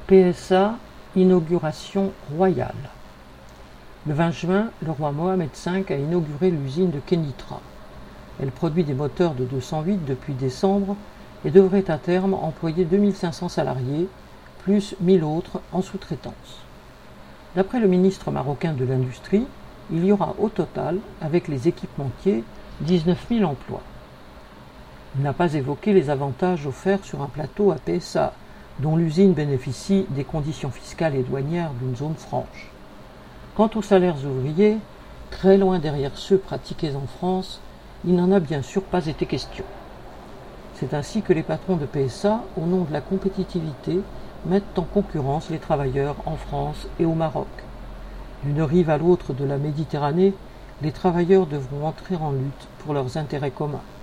PSA, inauguration royale. Le 20 juin, le roi Mohamed V a inauguré l'usine de Kenitra. Elle produit des moteurs de 208 depuis décembre et devrait à terme employer 2500 salariés, plus 1000 autres en sous-traitance. D'après le ministre marocain de l'Industrie, il y aura au total, avec les équipementiers, 19 000 emplois. Il n'a pas évoqué les avantages offerts sur un plateau à PSA, dont l'usine bénéficie des conditions fiscales et douanières d'une zone franche. Quant aux salaires ouvriers, très loin derrière ceux pratiqués en France, il n'en a bien sûr pas été question. C'est ainsi que les patrons de PSA, au nom de la compétitivité, mettent en concurrence les travailleurs en France et au Maroc. D'une rive à l'autre de la Méditerranée, les travailleurs devront entrer en lutte pour leurs intérêts communs.